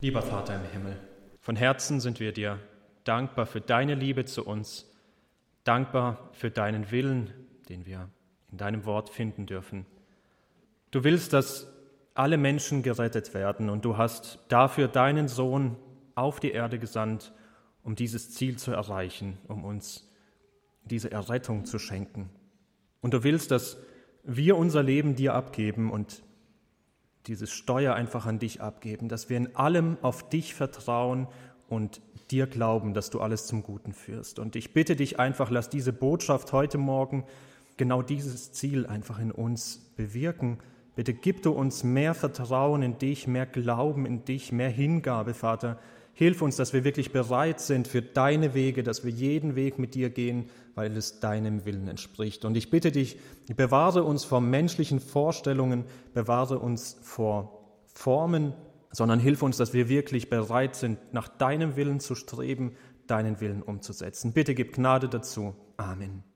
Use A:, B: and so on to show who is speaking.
A: Lieber Vater im Himmel, von Herzen sind wir dir dankbar für deine Liebe zu uns, dankbar für deinen Willen, den wir in deinem Wort finden dürfen. Du willst, dass alle Menschen gerettet werden und du hast dafür deinen Sohn auf die Erde gesandt, um dieses Ziel zu erreichen, um uns diese Errettung zu schenken. Und du willst, dass wir unser Leben dir abgeben und dieses Steuer einfach an dich abgeben, dass wir in allem auf dich vertrauen und dir glauben, dass du alles zum Guten führst. Und ich bitte dich einfach, lass diese Botschaft heute Morgen genau dieses Ziel einfach in uns bewirken. Bitte gib du uns mehr Vertrauen in dich, mehr Glauben in dich, mehr Hingabe, Vater. Hilf uns, dass wir wirklich bereit sind für deine Wege, dass wir jeden Weg mit dir gehen, weil es deinem Willen entspricht. Und ich bitte dich, bewahre uns vor menschlichen Vorstellungen, bewahre uns vor Formen, sondern hilf uns, dass wir wirklich bereit sind, nach deinem Willen zu streben, deinen Willen umzusetzen. Bitte gib Gnade dazu. Amen.